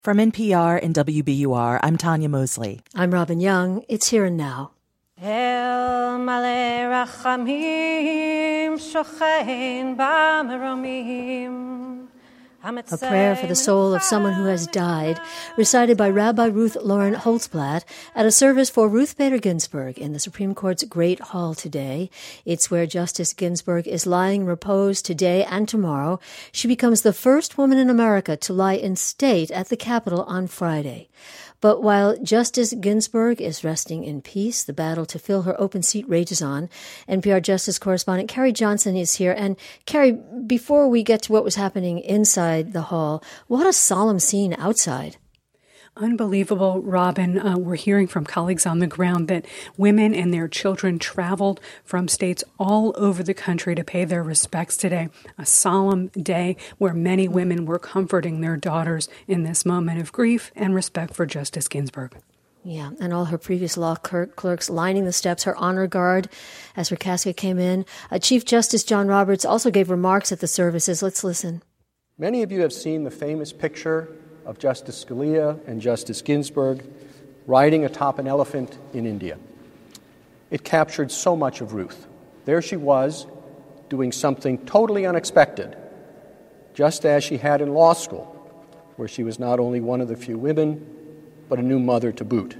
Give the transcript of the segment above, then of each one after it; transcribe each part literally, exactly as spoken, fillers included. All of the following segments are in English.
From N P R and W B U R, I'm Tanya Mosley. I'm Robin Young. It's Here and Now. El malei rachamim shochein b'maromim. A prayer for the soul of someone who has died, recited by Rabbi Ruth Lauren Holtzblatt at a service for Ruth Bader Ginsburg in the Supreme Court's Great Hall today. It's where Justice Ginsburg is lying in repose today and tomorrow. She becomes the first woman in America to lie in state at the Capitol on Friday. But while Justice Ginsburg is resting in peace, the battle to fill her open seat rages on. N P R Justice correspondent Carrie Johnson is here. And Carrie, before we get to what was happening inside the hall, what a solemn scene outside. Unbelievable, Robin. Uh, we're hearing from colleagues on the ground that women and their children traveled from states all over the country to pay their respects today. A solemn day where many women were comforting their daughters in this moment of grief and respect for Justice Ginsburg. Yeah, and all her previous law clerks lining the steps, her honor guard as her casket came in. Uh, Chief Justice John Roberts also gave remarks at the services. Let's listen. Many of you have seen the famous picture of Justice Scalia and Justice Ginsburg riding atop an elephant in India. It captured so much of Ruth. There she was, doing something totally unexpected, just as she had in law school, where she was not only one of the few women, but a new mother to boot.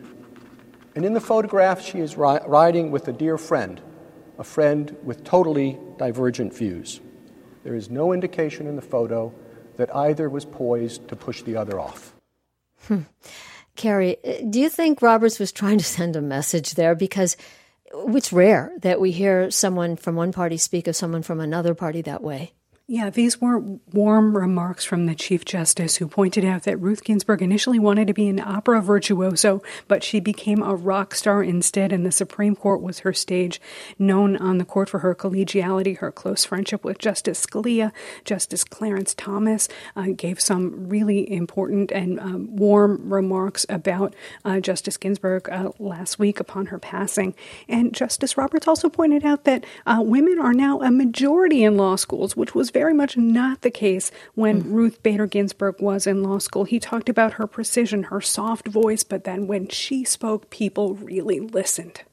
And in the photograph, she is ri- riding with a dear friend, a friend with totally divergent views. There is no indication in the photo that either was poised to push the other off. Hmm. Carrie, do you think Roberts was trying to send a message there? Because it's rare that we hear someone from one party speak of someone from another party that way. Yeah, these were warm remarks from the Chief Justice, who pointed out that Ruth Ginsburg initially wanted to be an opera virtuoso, but she became a rock star instead, and the Supreme Court was her stage, known on the court for her collegiality, her close friendship with Justice Scalia. Justice Clarence Thomas uh, gave some really important and um, warm remarks about uh, Justice Ginsburg uh, last week upon her passing. And Justice Roberts also pointed out that uh, women are now a majority in law schools, which was very very much not the case when mm. Ruth Bader Ginsburg was in law school. He talked about her precision, her soft voice, but then when she spoke, people really listened.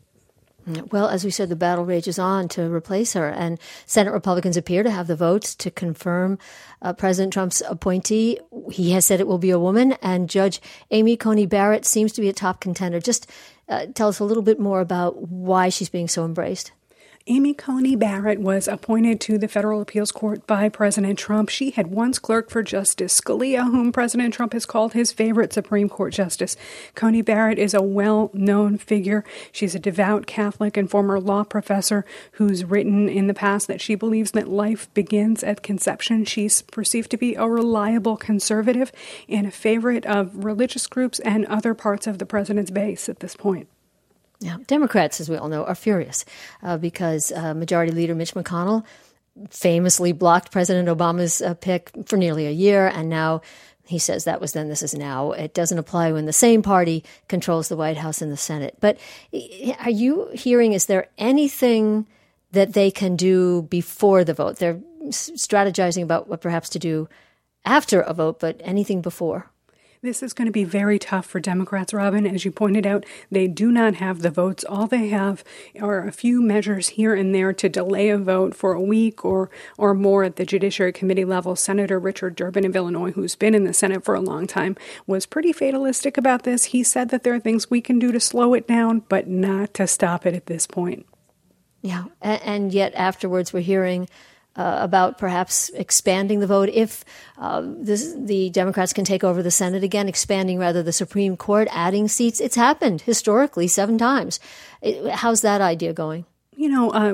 Well, as we said, the battle rages on to replace her, and Senate Republicans appear to have the votes to confirm uh, President Trump's appointee. He has said it will be a woman, and Judge Amy Coney Barrett seems to be a top contender. Just uh, tell us a little bit more about why she's being so embraced. Amy Coney Barrett was appointed to the Federal Appeals Court by President Trump. She had once clerked for Justice Scalia, whom President Trump has called his favorite Supreme Court justice. Coney Barrett is a well-known figure. She's a devout Catholic and former law professor who's written in the past that she believes that life begins at conception. She's perceived to be a reliable conservative and a favorite of religious groups and other parts of the president's base at this point. Now, Democrats, as we all know, are furious uh, because uh, Majority Leader Mitch McConnell famously blocked President Obama's uh, pick for nearly a year, and now he says that was then, this is now. It doesn't apply when the same party controls the White House and the Senate. But are you hearing, is there anything that they can do before the vote? They're strategizing about what perhaps to do after a vote, but anything before? This is going to be very tough for Democrats, Robin. As you pointed out, they do not have the votes. All they have are a few measures here and there to delay a vote for a week or or more at the Judiciary Committee level. Senator Richard Durbin of Illinois, who's been in the Senate for a long time, was pretty fatalistic about this. He said that there are things we can do to slow it down, but not to stop it at this point. Yeah, and yet afterwards we're hearing Uh, about perhaps expanding the vote if uh, this, the Democrats can take over the Senate again, expanding rather the Supreme Court, adding seats. It's happened historically seven times. It, how's that idea going? You know, uh,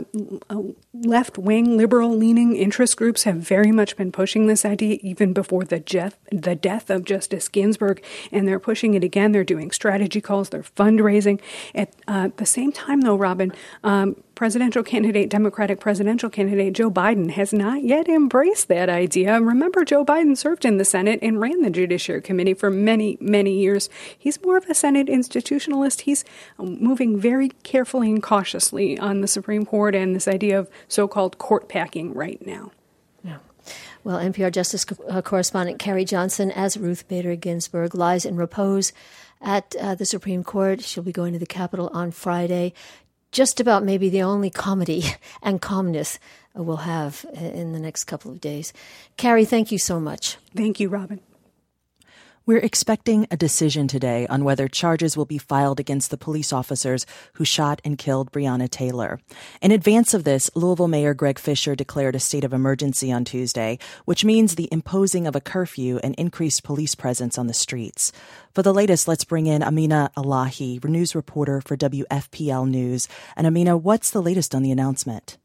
left-wing, liberal-leaning interest groups have very much been pushing this idea even before the, death, the death of Justice Ginsburg, and they're pushing it again. They're doing strategy calls. They're fundraising. At uh, the same time, though, Robin, um, presidential candidate, Democratic presidential candidate Joe Biden has not yet embraced that idea. Remember, Joe Biden served in the Senate and ran the Judiciary Committee for many, many years. He's more of a Senate institutionalist. He's moving very carefully and cautiously on the Supreme Court and this idea of so-called court packing right now. Yeah. Well, N P R Justice co- uh, correspondent Carrie Johnson, as Ruth Bader Ginsburg lies in repose at uh, the Supreme Court. She'll be going to the Capitol on Friday. Just about maybe the only comedy and calmness uh, we'll have in the next couple of days. Carrie, thank you so much. Thank you, Robin. We're expecting a decision today on whether charges will be filed against the police officers who shot and killed Breonna Taylor. In advance of this, Louisville Mayor Greg Fisher declared a state of emergency on Tuesday, which means the imposing of a curfew and increased police presence on the streets. For the latest, let's bring in Amina Elahi, news reporter for W F P L News. And Amina, what's the latest on the announcement?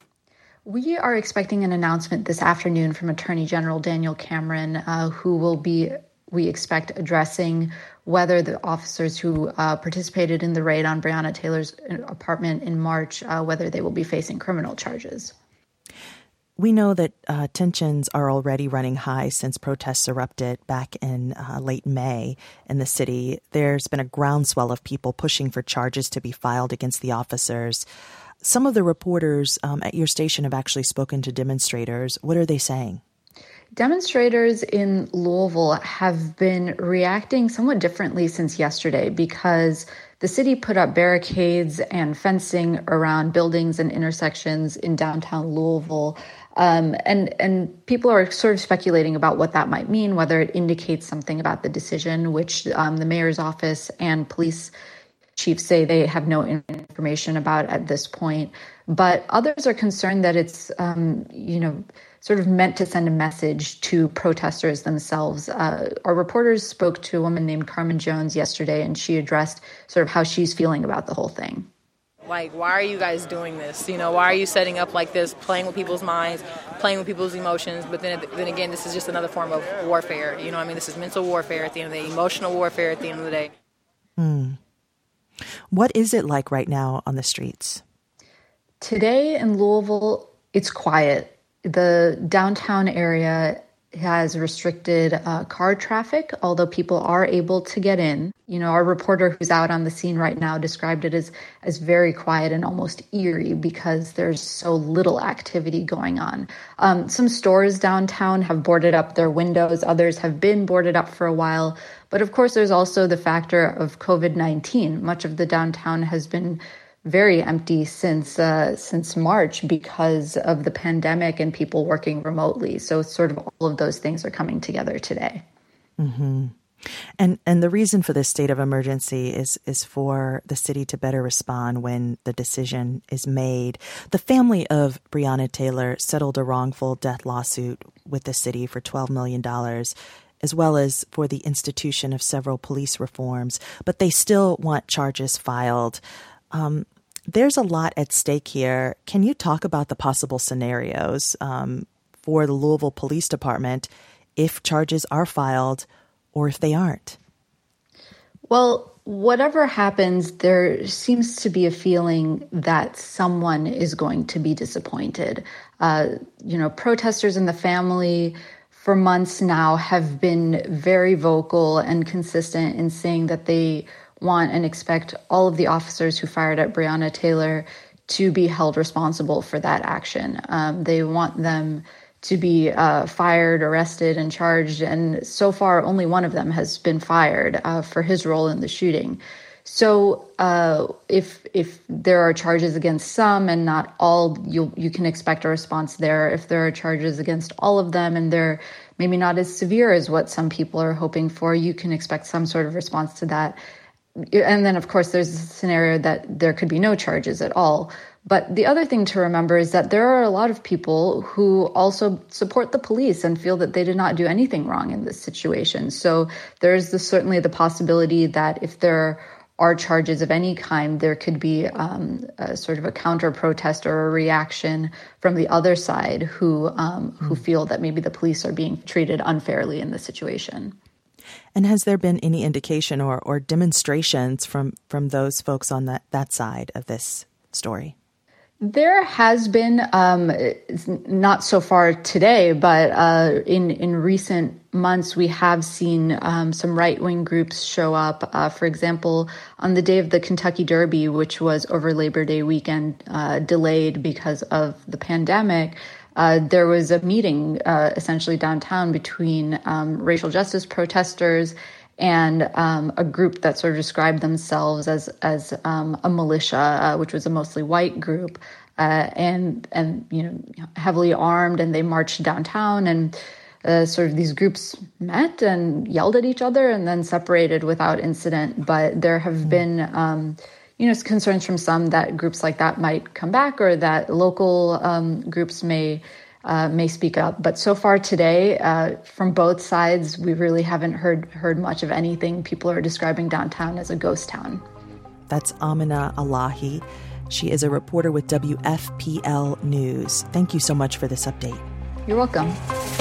We are expecting an announcement this afternoon from Attorney General Daniel Cameron, uh, who will be we expect addressing whether the officers who uh, participated in the raid on Breonna Taylor's apartment in March, uh, whether they will be facing criminal charges. We know that uh, tensions are already running high since protests erupted back in uh, late May in the city. There's been a groundswell of people pushing for charges to be filed against the officers. Some of the reporters um, at your station have actually spoken to demonstrators. What are they saying? Demonstrators in Louisville have been reacting somewhat differently since yesterday because the city put up barricades and fencing around buildings and intersections in downtown Louisville. Um, and, and people are sort of speculating about what that might mean, whether it indicates something about the decision, which um, the mayor's office and police chiefs say they have no information about at this point. But others are concerned that it's, um, you know, sort of meant to send a message to protesters themselves. Uh, our reporters spoke to a woman named Carmen Jones yesterday, and she addressed sort of how she's feeling about the whole thing. Like, why are you guys doing this? You know, why are you setting up like this, playing with people's minds, playing with people's emotions? But then, then again, this is just another form of warfare. You know what I mean? This is mental warfare at the end of the day, emotional warfare at the end of the day. Hmm. What is it like right now on the streets? Today in Louisville, it's quiet. The downtown area has restricted uh, car traffic, although people are able to get in. You know, our reporter who's out on the scene right now described it as, as very quiet and almost eerie because there's so little activity going on. Um, some stores downtown have boarded up their windows. Others have been boarded up for a while. But of course, there's also the factor of covid nineteen. Much of the downtown has been very empty since uh, since March because of the pandemic and people working remotely. So sort of all of those things are coming together today. Mm-hmm. And and the reason for this state of emergency is is for the city to better respond when the decision is made. The family of Breonna Taylor settled a wrongful death lawsuit with the city for twelve million dollars, as well as for the institution of several police reforms, but they still want charges filed. Um, there's a lot at stake here. Can you talk about the possible scenarios um, for the Louisville Police Department if charges are filed or if they aren't? Well, whatever happens, there seems to be a feeling that someone is going to be disappointed. Uh, you know, protesters and the family for months now have been very vocal and consistent in saying that they want and expect all of the officers who fired at Breonna Taylor to be held responsible for that action. Um, they want them to be uh, fired, arrested, and charged. And so far, only one of them has been fired uh, for his role in the shooting. So uh, if if there are charges against some and not all, you you can expect a response there. If there are charges against all of them and they're maybe not as severe as what some people are hoping for, you can expect some sort of response to that. And then, of course, there's a scenario that there could be no charges at all. But the other thing to remember is that there are a lot of people who also support the police and feel that they did not do anything wrong in this situation. So there's the, certainly the possibility that if there are charges of any kind, there could be um, a sort of a counter protest or a reaction from the other side who um, who feel that maybe the police are being treated unfairly in this situation. And has there been any indication or, or demonstrations from, from those folks on that, that side of this story? There has been, um, not so far today, but uh, in, in recent months, we have seen um, some right-wing groups show up. Uh, for example, on the day of the Kentucky Derby, which was over Labor Day weekend, uh, delayed because of the pandemic, uh, there was a meeting uh, essentially downtown between um, racial justice protesters and um, a group that sort of described themselves as as um, a militia, uh, which was a mostly white group, uh, and and you know heavily armed, and they marched downtown, and uh, sort of these groups met and yelled at each other, and then separated without incident. But there have mm. been um, you know concerns from some that groups like that might come back, or that local um, groups may. Uh, may speak up. But so far today, uh, from both sides, we really haven't heard heard much of anything. People are describing downtown as a ghost town. That's Amina Alahi. She is a reporter with W F P L News. Thank you so much for this update. You're welcome.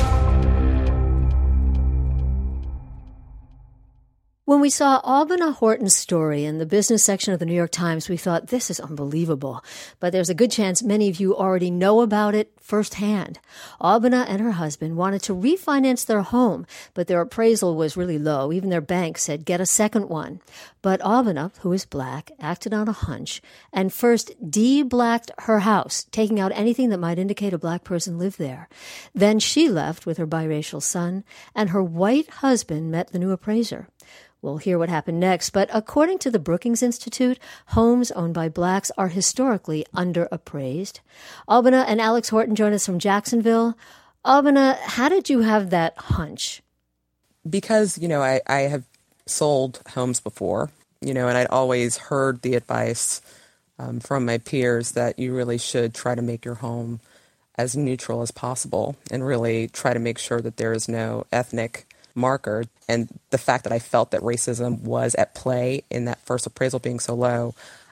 When we saw Albina Horton's story in the business section of the New York Times, we thought, this is unbelievable. But there's a good chance many of you already know about it firsthand. Albina and her husband wanted to refinance their home, but their appraisal was really low. Even their bank said, get a second one. But Albina, who is black, acted on a hunch and first de-blacked her house, taking out anything that might indicate a black person lived there. Then she left with her biracial son, and her white husband met the new appraiser. We'll hear what happened next, but according to the Brookings Institute, homes owned by blacks are historically underappraised. Albina and Alex Horton join us from Jacksonville. Albina, how did you have that hunch? Because, you know, I, I have sold homes before, you know, and I'd always heard the advice um, from my peers that you really should try to make your home as neutral as possible and really try to make sure that there is no ethnic marker. And the fact that I felt that racism was at play in that first appraisal being so low,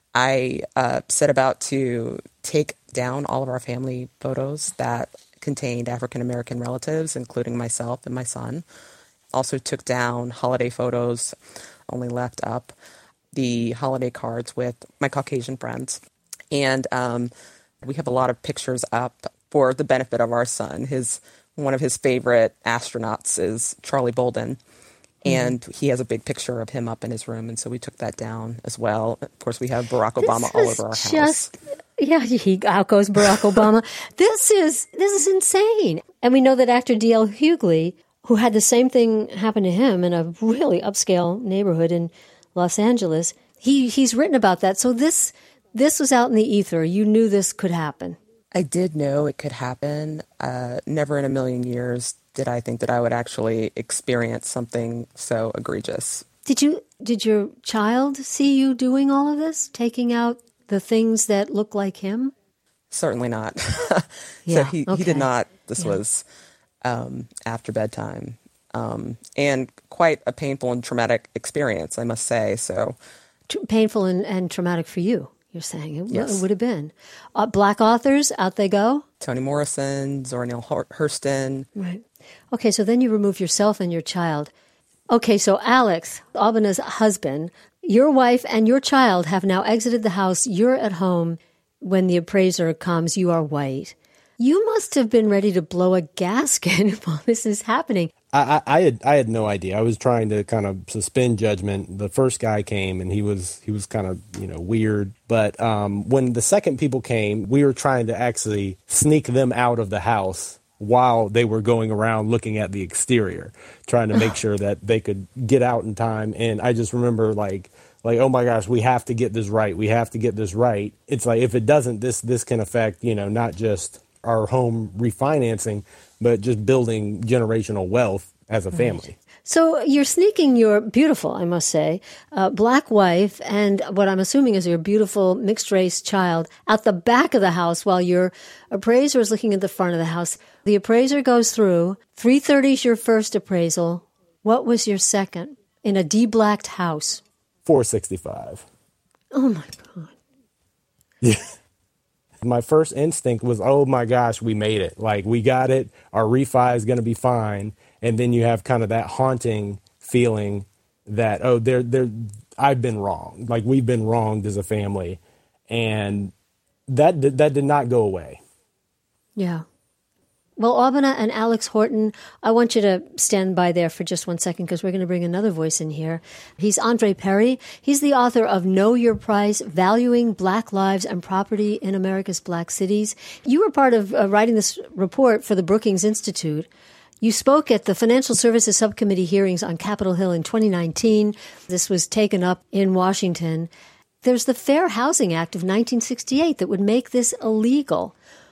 I uh, set about to take down all of our family photos that contained African-American relatives, including myself and my son. Also took down holiday photos, only left up the holiday cards with my Caucasian friends. And um, we have a lot of pictures up for the benefit of our son. His One of his favorite astronauts is Charlie Bolden, and mm-hmm. he has a big picture of him up in his room, and so we took that down as well. Of course, we have Barack Obama all over our just, house. Yeah, he, out goes Barack Obama. This is this is insane. And we know that actor D L Hughley, who had the same thing happen to him in a really upscale neighborhood in Los Angeles, he he's written about that. So this this was out in the ether. You knew this could happen. I did know it could happen. Uh, never in a million years did I think that I would actually experience something so egregious. Did you? Did your child see you doing all of this, taking out the things that look like him? Certainly not. Yeah, so he, okay. he did not. This yeah. was um, after bedtime, um, and quite a painful and traumatic experience, I must say. So Tr- painful and, and traumatic for you. You're saying it, yes. it would have been. Uh, black authors, out they go? Toni Morrison, Zora Neale Hurston. Right. Okay, so then you remove yourself and your child. Okay, so Alex, Albina's husband, your wife and your child have now exited the house. You're at home. When the appraiser comes, you are white. You must have been ready to blow a gasket while this is happening. I, I had I had no idea. I was trying to kind of suspend judgment. The first guy came and he was he was kind of you know weird. But um, when the second people came, we were trying to actually sneak them out of the house while they were going around looking at the exterior, trying to make sure that they could get out in time. And I just remember like like oh my gosh, we have to get this right. We have to get this right. It's like if it doesn't, this this can affect you know not just our home refinancing, but just building generational wealth as a family. Right. So you're sneaking your beautiful, I must say, uh, black wife and what I'm assuming is your beautiful mixed-race child out the back of the house while your appraiser is looking at the front of the house. The appraiser goes through. three thirty is your first appraisal. What was your second in a de-blacked house? four sixty-five. Oh, my God. Yeah. My first instinct was, oh my gosh, we made it. Like, we got it. Our refi is going to be fine. And then you have kind of that haunting feeling that, oh, they're, they're, I've been wrong. Like, we've been wronged as a family. And that, that did not go away. Yeah. Well, Abena and Alex Horton, I want you to stand by there for just one second because we're going to bring another voice in here. He's Andre Perry. He's the author of Know Your Price, Valuing Black Lives and Property in America's Black Cities. You were part of uh, writing this report for the Brookings Institute. You spoke at the Financial Services Subcommittee hearings on Capitol Hill in twenty nineteen. This was taken up in Washington. There's the Fair Housing Act of nineteen sixty-eight that would make this illegal.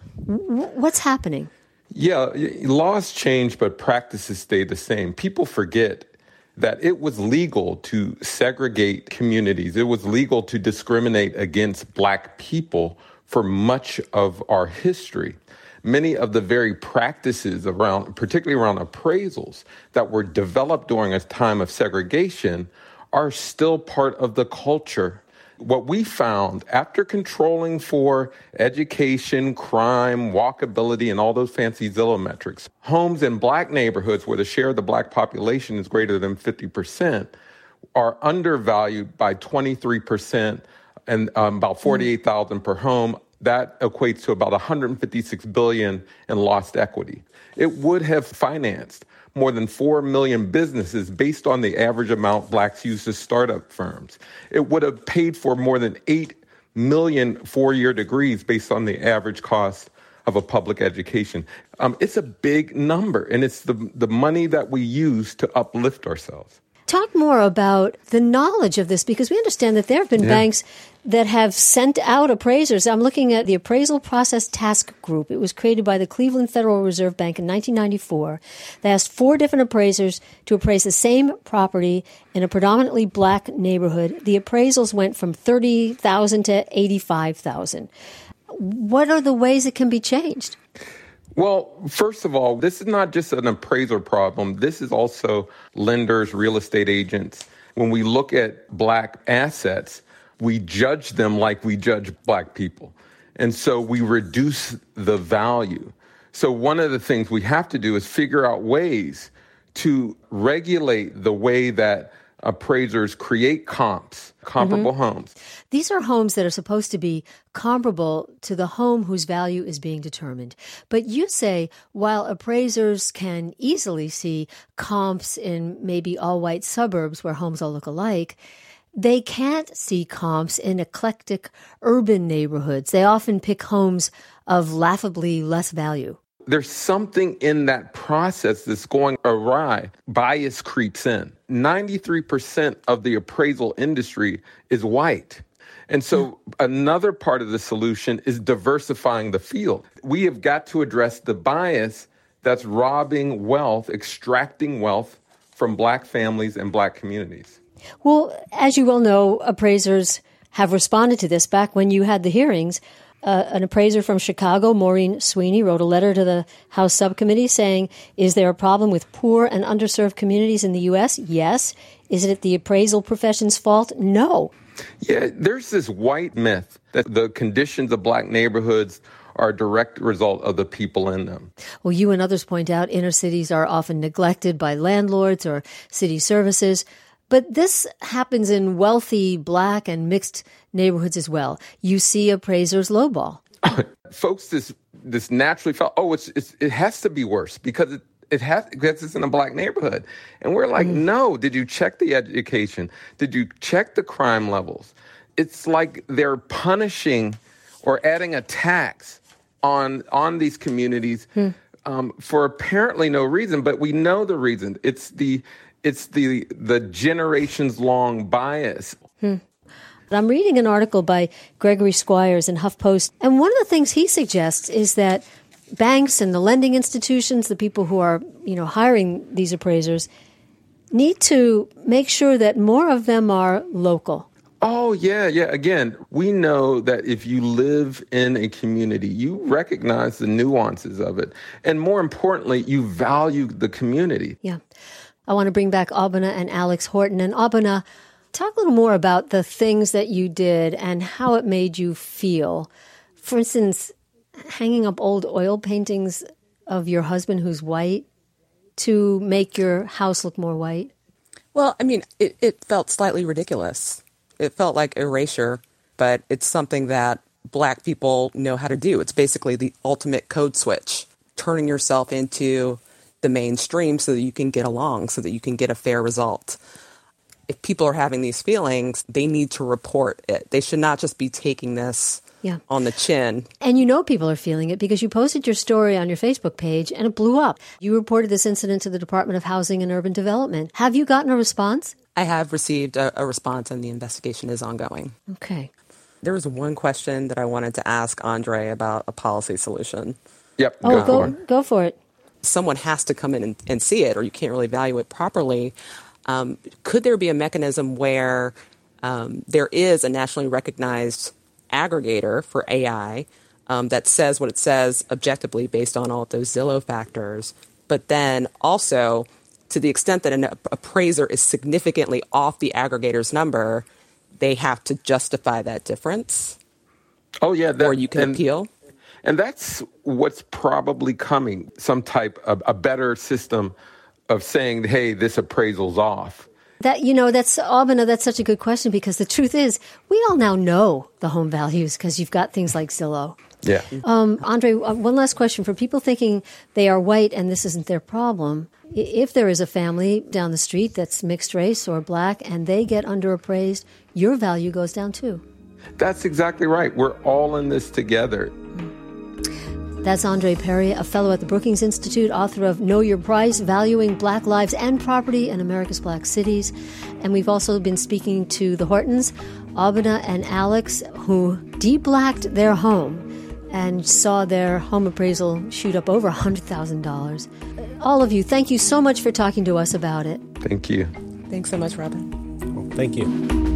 W- what's happening? Yeah, laws change, but practices stay the same. People forget that it was legal to segregate communities. It was legal to discriminate against Black people for much of our history. Many of the very practices around, particularly around appraisals, that were developed during a time of segregation are still part of the culture. What we found after controlling for education, crime, walkability, and all those fancy Zillow metrics, homes in Black neighborhoods where the share of the Black population is greater than fifty percent are undervalued by twenty-three percent and um, about forty-eight thousand dollars per home. That equates to about one hundred fifty-six billion dollars in lost equity. It would have financed more than four million businesses based on the average amount Blacks use as startup firms. It would have paid for more than eight million four-year degrees based on the average cost of a public education. Um, it's a big number, and it's the, the money that we use to uplift ourselves. Talk more about the knowledge of this, because we understand that there have been yeah. banks that have sent out appraisers. I'm looking at the Appraisal Process Task Group. It was created by the Cleveland Federal Reserve Bank in nineteen ninety-four. They asked four different appraisers to appraise the same property in a predominantly Black neighborhood. The appraisals went from thirty thousand dollars to eighty-five thousand dollars. What are the ways it can be changed? Well, first of all, this is not just an appraiser problem. This is also lenders, real estate agents. When we look at Black assets, we judge them like we judge Black people. And so we reduce the value. So one of the things we have to do is figure out ways to regulate the way that appraisers create comps, comparable mm-hmm. homes. These are homes that are supposed to be comparable to the home whose value is being determined. But you say while appraisers can easily see comps in maybe all-white suburbs where homes all look alike, they can't see comps in eclectic urban neighborhoods. They often pick homes of laughably less value. There's something in that process that's going awry. Bias creeps in. ninety-three percent of the appraisal industry is white. And so another part of the solution is diversifying the field. We have got to address the bias that's robbing wealth, extracting wealth from Black families and Black communities. Well, as you well know, appraisers have responded to this. Back when you had the hearings, Uh, an appraiser from Chicago, Maureen Sweeney, wrote a letter to the House subcommittee saying, is there a problem with poor and underserved communities in the U S? Yes. Is it the appraisal profession's fault? No. Yeah, there's this white myth that the conditions of Black neighborhoods are a direct result of the people in them. Well, you and others point out inner cities are often neglected by landlords or city services. But this happens in wealthy Black and mixed neighborhoods as well. You see appraisers lowball. Folks, this this naturally felt, oh, it's, it's it has to be worse because it, it has because it's in a Black neighborhood. And we're like, mm. no, did you check the education? Did you check the crime levels? It's like they're punishing or adding a tax on on these communities mm. um, for apparently no reason, but we know the reason. It's the It's the the generations-long bias. Hmm. I'm reading an article by Gregory Squires in HuffPost, and one of the things he suggests is that banks and the lending institutions, the people who are, you know, hiring these appraisers, need to make sure that more of them are local. Oh, yeah, yeah. Again, we know that if you live in a community, you recognize the nuances of it. And more importantly, you value the community. Yeah. I want to bring back Abena and Alex Horton. And Abena, talk a little more about the things that you did and how it made you feel. For instance, hanging up old oil paintings of your husband who's white to make your house look more white. Well, I mean, it, it felt slightly ridiculous. It felt like erasure, but it's something that Black people know how to do. It's basically the ultimate code switch. turning yourself into the mainstream so that you can get along, so that you can get a fair result. If people are having these feelings, they need to report it. They should not just be taking this yeah. on the chin. And you know people are feeling it because you posted your story on your Facebook page and it blew up. You reported this incident to the Department of Housing and Urban Development. Have you gotten a response? I have received a, a response and the investigation is ongoing. Okay. There was one question that I wanted to ask Andre about a policy solution. Yep. Oh, go, go, go for it. Someone has to come in and, and see it or you can't really value it properly. Um, could there be a mechanism where um, there is a nationally recognized aggregator for A I um, that says what it says objectively based on all of those Zillow factors, but then also to the extent that an appraiser is significantly off the aggregator's number, they have to justify that difference? Oh, yeah. That, or you can and, appeal? And that's what's probably coming, some type of a better system of saying, hey, this appraisal's off. That, you know, that's, Abena, that's such a good question because the truth is we all now know the home values because you've got things like Zillow. Yeah. Um, Andre, one last question for people thinking they are white and this isn't their problem. If there is a family down the street that's mixed race or black and they get underappraised, your value goes down too. That's exactly right. We're all in this together. That's Andre Perry, a fellow at the Brookings Institute, author of Know Your Price, Valuing Black Lives and Property in America's Black Cities. And we've also been speaking to the Hortons, Abena and Alex, who de-blacked their home and saw their home appraisal shoot up over one hundred thousand dollars. All of you, thank you so much for talking to us about it. Thank you. Thanks so much, Robin. Well, thank you.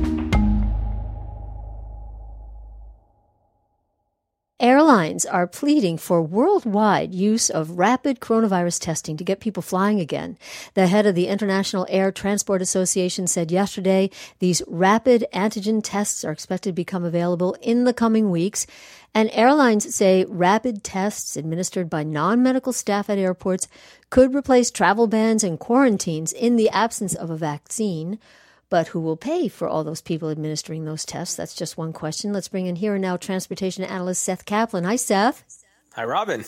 Airlines are pleading for worldwide use of rapid coronavirus testing to get people flying again. The head of the International Air Transport Association said yesterday these rapid antigen tests are expected to become available in the coming weeks. And airlines say rapid tests administered by non-medical staff at airports could replace travel bans and quarantines in the absence of a vaccine. But who will pay for all those people administering those tests? That's just one question. Let's bring in here and now transportation analyst Seth Kaplan. Hi, Seth. Hi, Robin.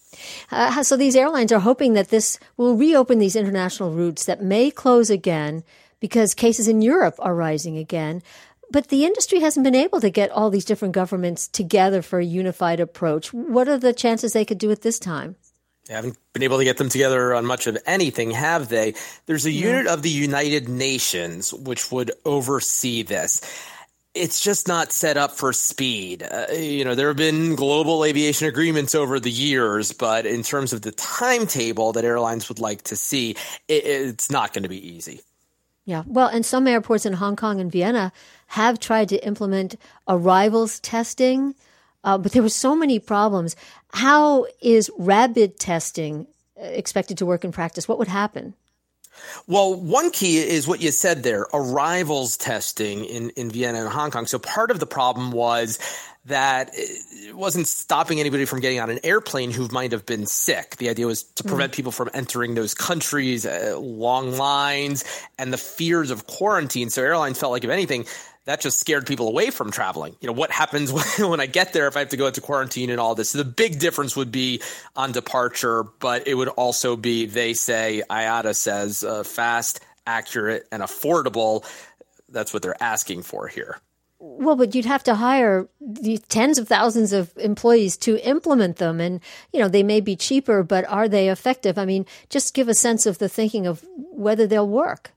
Uh, so these airlines are hoping that this will reopen these international routes that may close again because cases in Europe are rising again. But the industry hasn't been able to get all these different governments together for a unified approach. What are the chances they could do it this time? They haven't been able to get them together on much of anything, have they? There's a unit of the United Nations which would oversee this. It's just not set up for speed. Uh, you know, there have been global aviation agreements over the years, but in terms of the timetable that airlines would like to see, it, it's not going to be easy. Yeah, well, and some airports in Hong Kong and Vienna have tried to implement arrivals testing, uh, but there were so many problems. How is rapid testing expected to work in practice? What would happen? Well, one key is what you said there, arrivals testing in, in Vienna and Hong Kong. So part of the problem was that it wasn't stopping anybody from getting on an airplane who might have been sick. The idea was to prevent mm. people from entering those countries, uh, long lines, and the fears of quarantine. So airlines felt like, if anything, that just scared people away from traveling. You know, what happens when, when I get there if I have to go into quarantine and all this? So the big difference would be on departure, but it would also be, they say, I A T A says, uh, fast, accurate, and affordable. That's what they're asking for here. Well, but you'd have to hire the tens of thousands of employees to implement them. And, you know, they may be cheaper, but are they effective? I mean, just give a sense of the thinking of whether they'll work.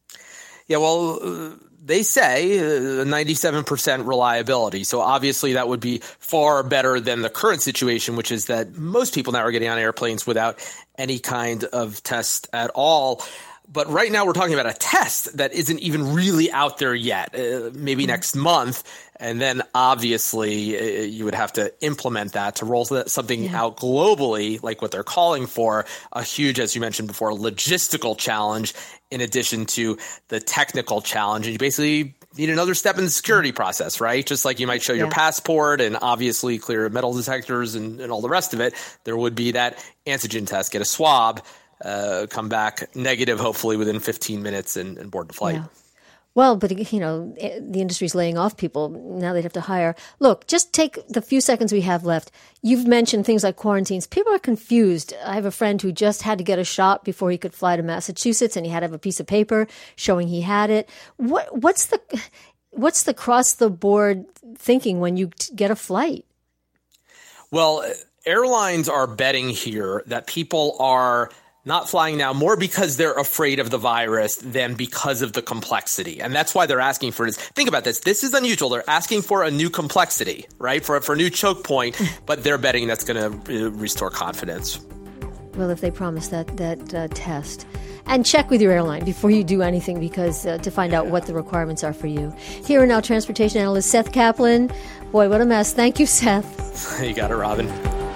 Yeah, well, uh, they say uh, ninety-seven percent reliability. So obviously that would be far better than the current situation, which is that most people now are getting on airplanes without any kind of test at all. But right now we're talking about a test that isn't even really out there yet, uh, maybe next month. And then obviously uh, you would have to implement that to roll something yeah. out globally, like what they're calling for, a huge, as you mentioned before, logistical challenge in addition to the technical challenge. And you basically need another step in the security process, right? Just like you might show yeah. your passport and obviously clear metal detectors and, and all the rest of it, there would be that antigen test, get a swab, Uh, come back negative, hopefully within fifteen minutes and, and board the flight. Yeah. Well, but, you know, the industry's laying off people. Now they'd have to hire. Look, just take the few seconds we have left. You've mentioned things like quarantines. People are confused. I have a friend who just had to get a shot before he could fly to Massachusetts, and he had to have a piece of paper showing he had it. What, what's the, what's the cross-the-board thinking when you get a flight? Well, airlines are betting here that people are not flying now more because they're afraid of the virus than because of the complexity. And that's why they're asking for this. Think about this. This is unusual. They're asking for a new complexity, right? For, for a new choke point, but they're betting that's going to restore confidence. Well, if they promise that, that uh, test. And check with your airline before you do anything because uh, to find out what the requirements are for you. Here are now transportation analyst Seth Kaplan. Boy, what a mess. Thank you, Seth. You got it, Robin.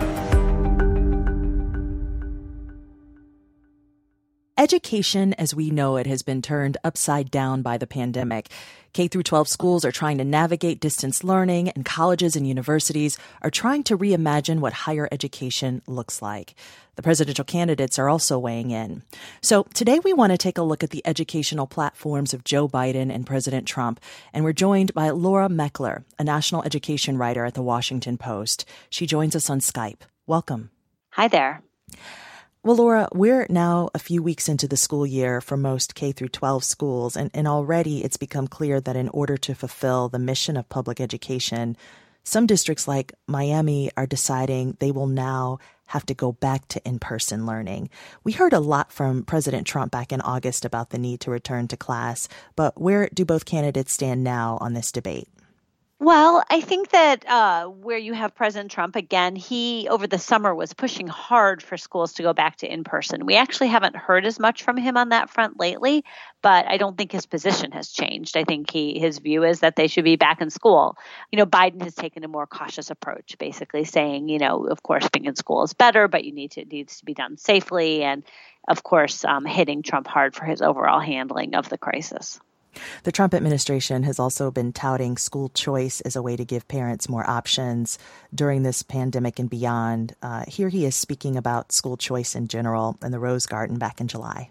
Education as we know it has been turned upside down by the pandemic. K through twelve schools are trying to navigate distance learning, and colleges and universities are trying to reimagine what higher education looks like. The presidential candidates are also weighing in. So today we want to take a look at the educational platforms of Joe Biden and President Trump, and we're joined by Laura Meckler, a national education writer at The Washington Post. She joins us on Skype. Welcome. Hi there. Well, Laura, we're now a few weeks into the school year for most K through twelve schools, and, and already it's become clear that in order to fulfill the mission of public education, some districts like Miami are deciding they will now have to go back to in-person learning. We heard a lot from President Trump back in August about the need to return to class, but where do both candidates stand now on this debate? Well, I think that uh, where you have President Trump, again, he over the summer was pushing hard for schools to go back to in-person. We actually haven't heard as much from him on that front lately, but I don't think his position has changed. I think he his view is that they should be back in school. You know, Biden has taken a more cautious approach, basically saying, you know, of course, being in school is better, but you need to it needs to be done safely. And of course, um, hitting Trump hard for his overall handling of the crisis. The Trump administration has also been touting school choice as a way to give parents more options during this pandemic and beyond. Uh, here he is speaking about school choice in general in the Rose Garden back in July.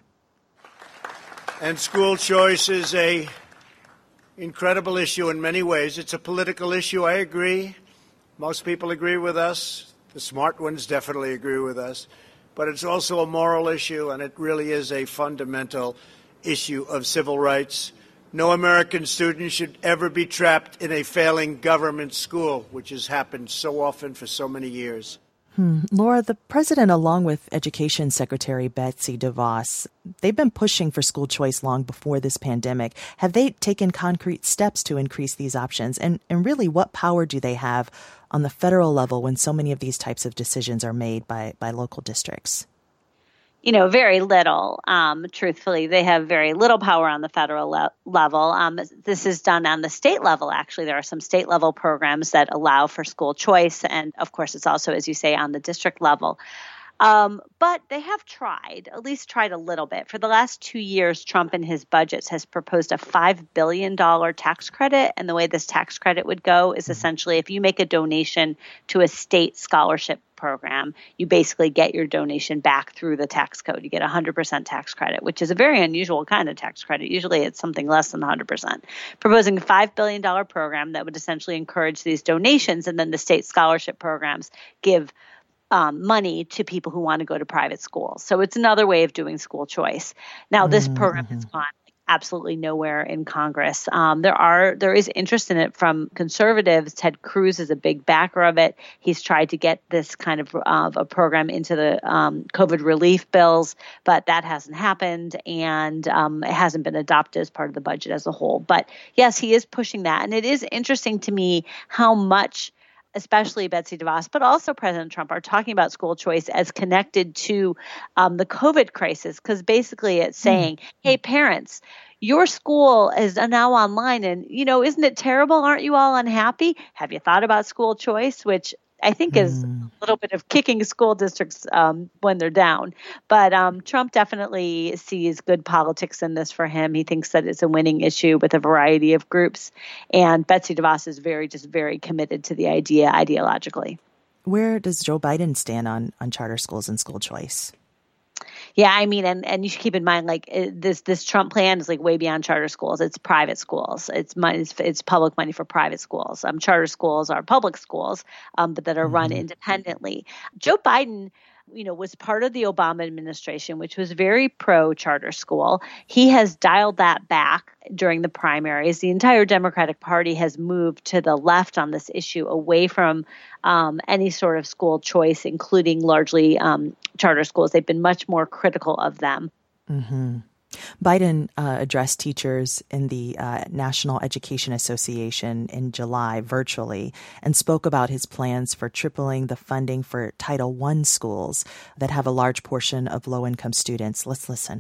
And school choice is a incredible issue in many ways. It's a political issue, I agree. Most people agree with us. The smart ones definitely agree with us. But it's also a moral issue, and it really is a fundamental issue of civil rights. No American student should ever be trapped in a failing government school, which has happened so often for so many years. Hmm. Laura, the president, along with Education Secretary Betsy DeVos, they've been pushing for school choice long before this pandemic. Have they taken concrete steps to increase these options? And, and really, what power do they have on the federal level when so many of these types of decisions are made by, by local districts? You know, very little. Um, truthfully, they have very little power on the federal le- level. Um, this is done on the state level, actually. There are some state level programs that allow for school choice. And of course, it's also, as you say, on the district level. Um, but they have tried, at least tried a little bit. For the last two years, Trump in his budgets has proposed a five billion dollars tax credit. And the way this tax credit would go is essentially if you make a donation to a state scholarship program, you basically get your donation back through the tax code. You get one hundred percent tax credit, which is a very unusual kind of tax credit. Usually it's something less than one hundred percent. Proposing a five billion dollars program that would essentially encourage these donations, and then the state scholarship programs give Um, money to people who want to go to private schools. So it's another way of doing school choice. Now, this mm-hmm. program has gone absolutely nowhere in Congress. Um, there are there is interest in it from conservatives. Ted Cruz is a big backer of it. He's tried to get this kind of, uh, a program into the um, COVID relief bills, but that hasn't happened, and um, it hasn't been adopted as part of the budget as a whole. But yes, he is pushing that, and it is interesting to me how much especially Betsy DeVos, but also President Trump, are talking about school choice as connected to um, the COVID crisis, because basically it's saying, mm-hmm. hey, parents, your school is now online, and, you know, isn't it terrible? Aren't you all unhappy? Have you thought about school choice, which I think is mm. a little bit of kicking school districts um, when they're down. But um, Trump definitely sees good politics in this for him. He thinks that it's a winning issue with a variety of groups. And Betsy DeVos is very, just very committed to the idea ideologically. Where does Joe Biden stand on, on charter schools and school choice? Yeah, I mean, and, and you should keep in mind, like this this Trump plan is like way beyond charter schools. It's private schools. It's money. It's, it's public money for private schools. Um, charter schools are public schools, um, but that are mm-hmm. run independently. Joe Biden, you know, was part of the Obama administration, which was very pro charter school. He has dialed that back during the primaries. The entire Democratic Party has moved to the left on this issue, away from um, any sort of school choice, including largely um, charter schools. They've been much more critical of them. Mm-hmm. Biden uh, addressed teachers in the uh, National Education Association in July virtually and spoke about his plans for tripling the funding for Title one schools that have a large portion of low-income students. Let's listen.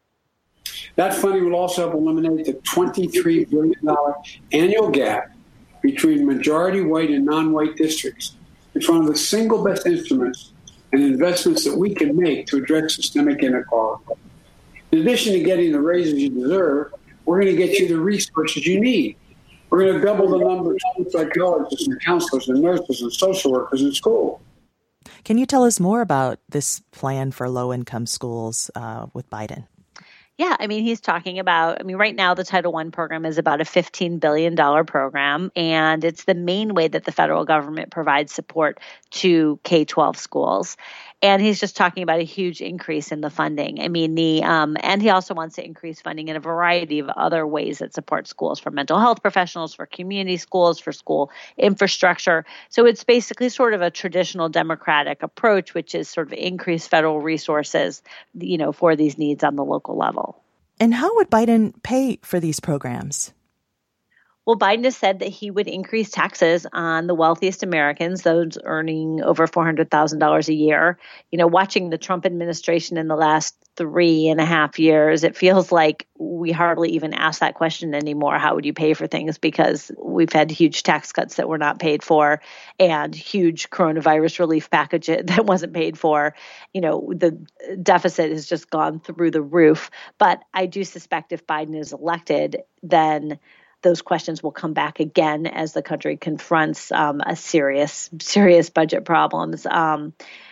That funding will also help eliminate the twenty-three billion dollars annual gap between majority white and non-white districts. It's one of the single best instruments and investments that we can make to address systemic inequality. In addition to getting the raises you deserve, we're going to get you the resources you need. We're going to double the number of psychologists and counselors and nurses and social workers in school. Can you tell us more about this plan for low-income schools uh, with Biden? Yeah, I mean, he's talking about, I mean, right now the Title one program is about a fifteen billion dollars program, and it's the main way that the federal government provides support to K twelve schools. And he's just talking about a huge increase in the funding. I mean, the um, and he also wants to increase funding in a variety of other ways that support schools, for mental health professionals, for community schools, for school infrastructure. So it's basically sort of a traditional Democratic approach, which is sort of increase federal resources, you know, for these needs on the local level. And how would Biden pay for these programs? Well, Biden has said that he would increase taxes on the wealthiest Americans, those earning over four hundred thousand dollars a year. You know, watching the Trump administration in the last three and a half years, it feels like we hardly even ask that question anymore. How would you pay for things? Because we've had huge tax cuts that were not paid for and huge coronavirus relief package that wasn't paid for. You know, the deficit has just gone through the roof. But I do suspect if Biden is elected, then those questions will come back again as the country confronts um, a serious, serious budget problems. Um,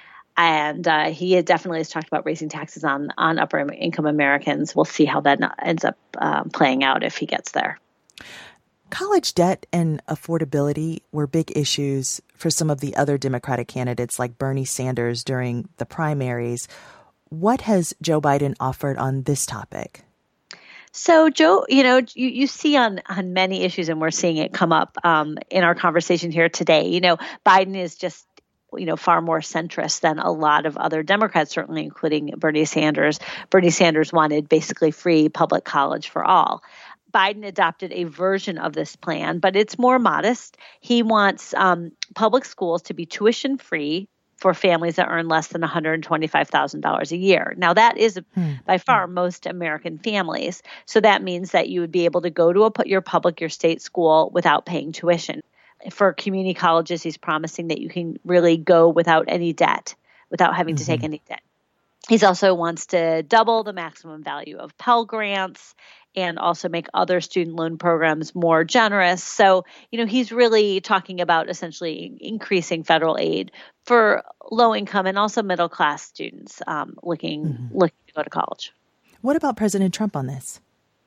and uh, he definitely has talked about raising taxes on, on upper income Americans. We'll see how that ends up uh, playing out if he gets there. College debt and affordability were big issues for some of the other Democratic candidates like Bernie Sanders during the primaries. What has Joe Biden offered on this topic? So, Joe, you know, you, you see on, on many issues, and we're seeing it come up um, in our conversation here today, you know, Biden is just, you know, far more centrist than a lot of other Democrats, certainly including Bernie Sanders. Bernie Sanders wanted basically free public college for all. Biden adopted a version of this plan, but it's more modest. He wants um, public schools to be tuition free for families that earn less than one hundred twenty-five thousand dollars a year. Now, that is hmm. by far most American families. So that means that you would be able to go to a, your public, your state school without paying tuition. For community colleges, he's promising that you can really go without any debt, without having mm-hmm. to take any debt. He also wants to double the maximum value of Pell Grants and also make other student loan programs more generous. So, you know, he's really talking about essentially increasing federal aid for low-income and also middle-class students um, looking mm-hmm. looking to go to college. What about President Trump on this?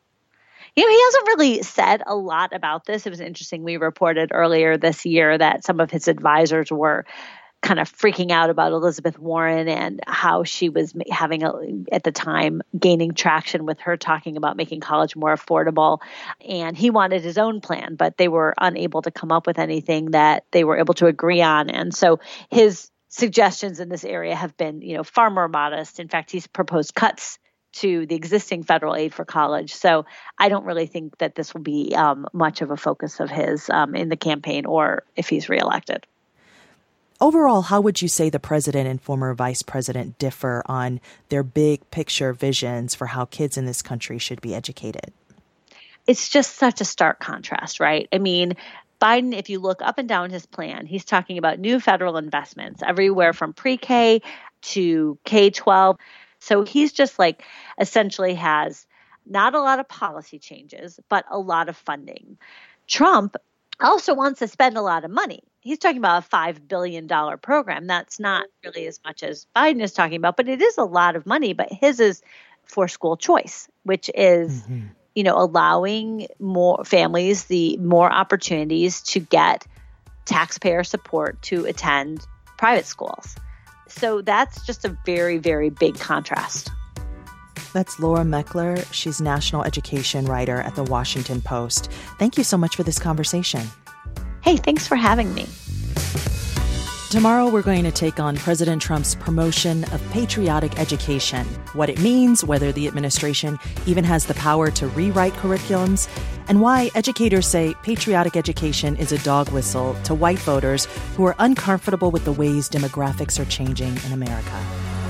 You know, he hasn't really said a lot about this. It was interesting. We reported earlier this year that some of his advisors were kind of freaking out about Elizabeth Warren and how she was having, a, at the time, gaining traction with her talking about making college more affordable. And he wanted his own plan, but they were unable to come up with anything that they were able to agree on. And so his suggestions in this area have been, you know, far more modest. In fact, he's proposed cuts to the existing federal aid for college. So I don't really think that this will be um, much of a focus of his um, in the campaign or if he's reelected. Overall, how would you say the president and former vice president differ on their big picture visions for how kids in this country should be educated? It's just such a stark contrast, right? I mean, Biden, if you look up and down his plan, he's talking about new federal investments everywhere from pre-K to K twelve. So he's just like essentially has not a lot of policy changes, but a lot of funding. Trump also wants to spend a lot of money. he's talking about a five billion dollars program. That's not really as much as Biden is talking about, but it is a lot of money. But his is for school choice, which is, mm-hmm. you know, allowing more families the more opportunities to get taxpayer support to attend private schools. So that's just a very, very big contrast. That's Laura Meckler. She's national education writer at The Washington Post. Thank you so much for this conversation. Hey, thanks for having me. Tomorrow, we're going to take on President Trump's promotion of patriotic education, what it means, whether the administration even has the power to rewrite curriculums, and why educators say patriotic education is a dog whistle to white voters who are uncomfortable with the ways demographics are changing in America.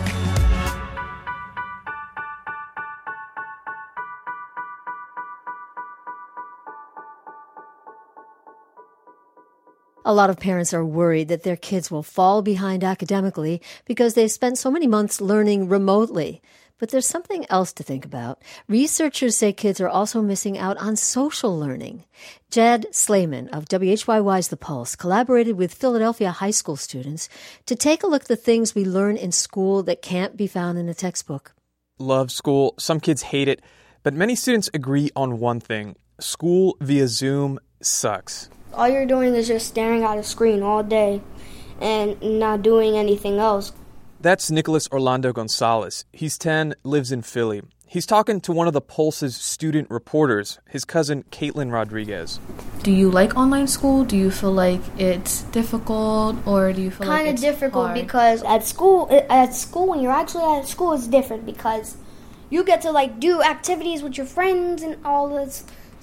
A lot of parents are worried that their kids will fall behind academically because they've spent so many months learning remotely. But there's something else to think about. Researchers say kids are also missing out on social learning. Jad Slayman of W H Y Y's The Pulse collaborated with Philadelphia high school students to take a look at the things we learn in school that can't be found in a textbook. Love school. Some kids hate it. But many students agree on one thing. School via Zoom sucks. All you're doing is just staring at a screen all day and not doing anything else. That's Nicholas Orlando Gonzalez. He's ten, lives in Philly. He's talking to one of the Pulse's student reporters, his cousin Caitlin Rodriguez. Do you like online school? Do you feel like it's difficult, or do you feel Kinda like it's difficult hard? Because at school, at school when you're actually at school, it's different because you get to like do activities with your friends and all this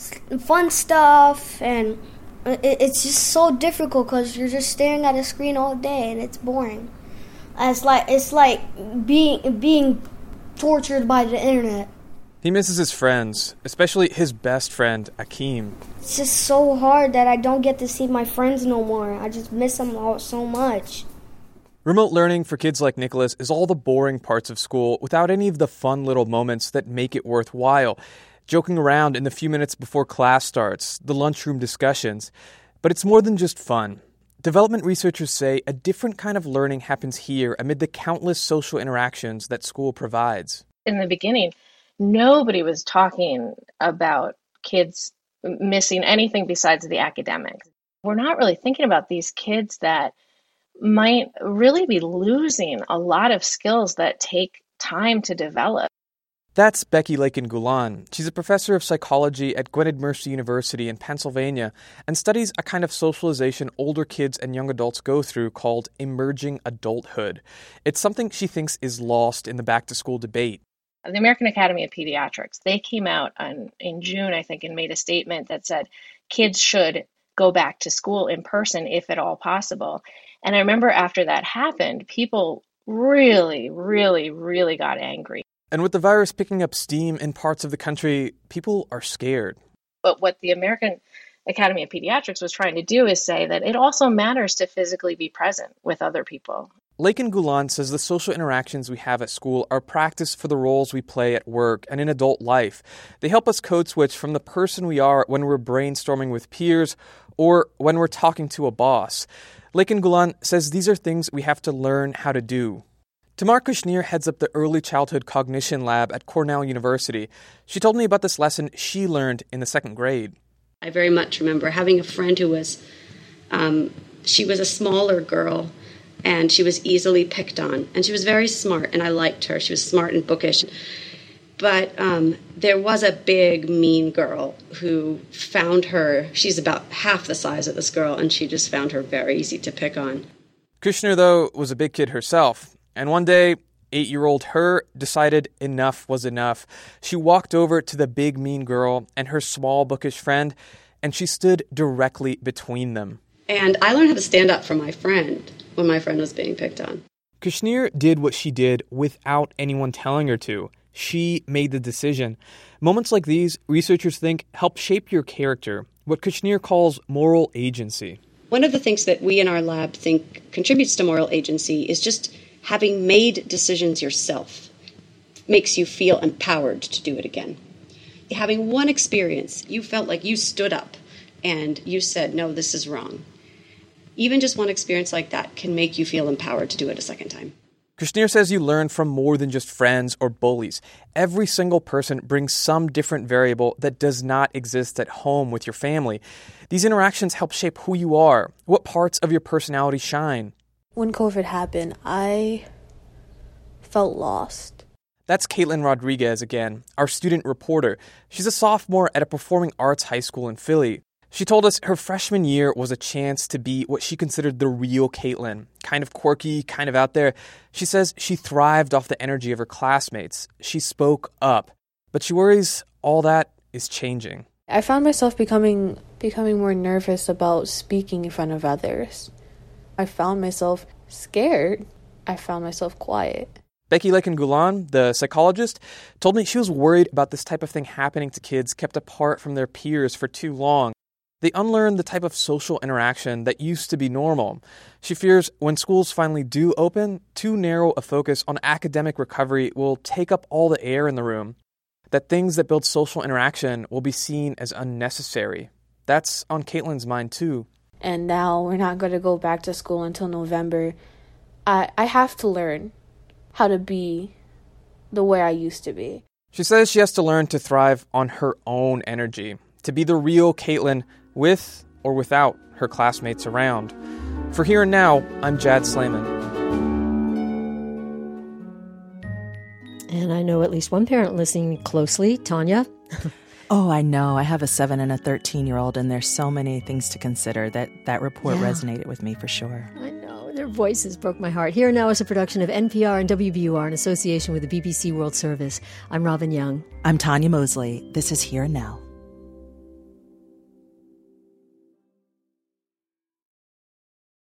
fun stuff, and it's just so difficult because you're just staring at a screen all day and it's boring. It's like it's like being being tortured by the internet. He misses his friends, especially his best friend, Akeem. It's just so hard that I don't get to see my friends no more. I just miss them all so much. Remote learning for kids like Nicholas is all the boring parts of school without any of the fun little moments that make it worthwhile. Joking around in the few minutes before class starts, the lunchroom discussions. But it's more than just fun. Development researchers say a different kind of learning happens here amid the countless social interactions that school provides. In the beginning, nobody was talking about kids missing anything besides the academics. We're not really thinking about these kids that might really be losing a lot of skills that take time to develop. That's Becky Lakin-Gulan. She's a professor of psychology at Gwynedd Mercy University in Pennsylvania and studies a kind of socialization older kids and young adults go through called emerging adulthood. It's something she thinks is lost in the back-to-school debate. The American Academy of Pediatrics, they came out on, in June, I think, and made a statement that said kids should go back to school in person if at all possible. And I remember after that happened, people really, really, really got angry. And with the virus picking up steam in parts of the country, people are scared. But what the American Academy of Pediatrics was trying to do is say that it also matters to physically be present with other people. Lakin-Gulan says the social interactions we have at school are practice for the roles we play at work and in adult life. They help us code switch from the person we are when we're brainstorming with peers or when we're talking to a boss. Lakin-Gulan says these are things we have to learn how to do. Tamar Kushner heads up the Early Childhood Cognition Lab at Cornell University. She told me about this lesson she learned in the second grade. I very much remember having a friend who was, um, she was a smaller girl, and she was easily picked on. And she was very smart, and I liked her. She was smart and bookish. But um, there was a big, mean girl who found her, she's about half the size of this girl, and she just found her very easy to pick on. Kushner, though, was a big kid herself. And one day, eight-year-old her decided enough was enough. She walked over to the big, mean girl and her small, bookish friend, and she stood directly between them. And I learned how to stand up for my friend when my friend was being picked on. Kushner did what she did without anyone telling her to. She made the decision. Moments like these, researchers think, help shape your character, what Kushner calls moral agency. One of the things that we in our lab think contributes to moral agency is just having made decisions yourself makes you feel empowered to do it again. Having one experience, you felt like you stood up and you said, no, this is wrong. even just one experience like that can make you feel empowered to do it a second time. Krishnir says you learn from more than just friends or bullies. Every single person brings some different variable that does not exist at home with your family. These interactions help shape who you are, what parts of your personality shine. When COVID happened, I felt lost. That's Caitlin Rodriguez again, our student reporter. She's a sophomore at a performing arts high school in Philly. She told us her freshman year was a chance to be what she considered the real Caitlin, kind of quirky, kind of out there. She says she thrived off the energy of her classmates. She spoke up, but she worries all that is changing. I found myself becoming becoming more nervous about speaking in front of others. I found myself scared. I found myself quiet. Becky Lakin-Gulan, the psychologist, told me she was worried about this type of thing happening to kids kept apart from their peers for too long. They unlearn the type of social interaction that used to be normal. She fears when schools finally do open, too narrow a focus on academic recovery will take up all the air in the room, that things that build social interaction will be seen as unnecessary. That's on Caitlin's mind, too. And now we're not going to go back to school until November. I, I have to learn how to be the way I used to be. She says she has to learn to thrive on her own energy, to be the real Caitlin with or without her classmates around. For Here and Now, I'm Jad Slayman. And I know at least one parent listening closely, Tanya. Oh, I know. I have a seven and a thirteen-year-old, and there's so many things to consider. That, that report Yeah. resonated with me for sure. I know. Their voices broke my heart. Here and Now is a production of N P R and W B U R in association with the B B C World Service. I'm Robin Young. I'm Tanya Mosley. This is Here and Now.